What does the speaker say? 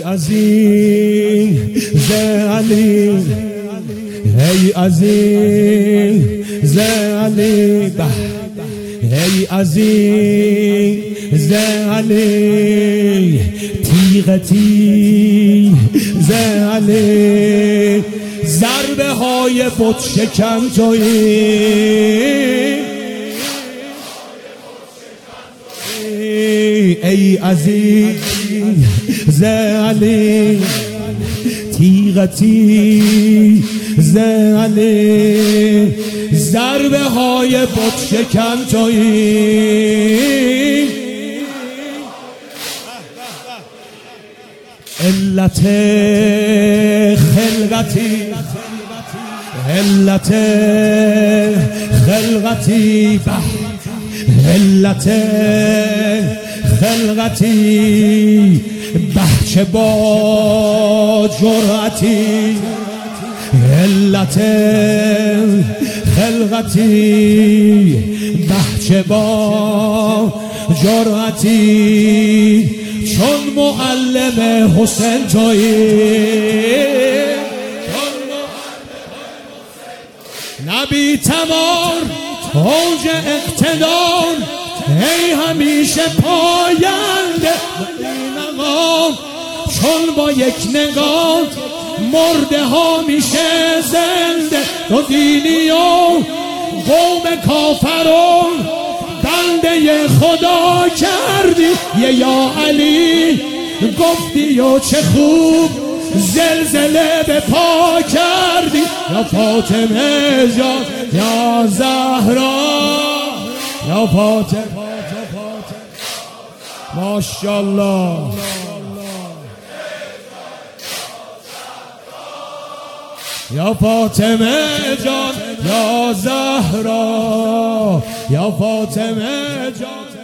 عظیم زعلی، ای عظیم زعلی، ای عظیم زعلی، تیغتی زعلی، ضربه های بت شکن تویی، ای عظیم زعلی، تیغتی زعلی، ضربه های بت شکن تویی، علت خلقتی، علت خلقتی، علت خلقتی، چه با جرأتی، علت خلقتی، چه با جرأتی، چون معلم حسین تویی، نبی تمام اوج اقتدار، ای همیشه پاینده نقام، چون با یک نگاه مرده ها میشه زنده، تو دینی و قوم کافرون بنده خدا کردی، یا علی گفتی و چه خوب زلزله به پا کردی، یا فاطمه جان یا زهرا، یا فاطمه، ماشاءالله، یا فاطمه جان یا زهرا، یا فاطمه جان.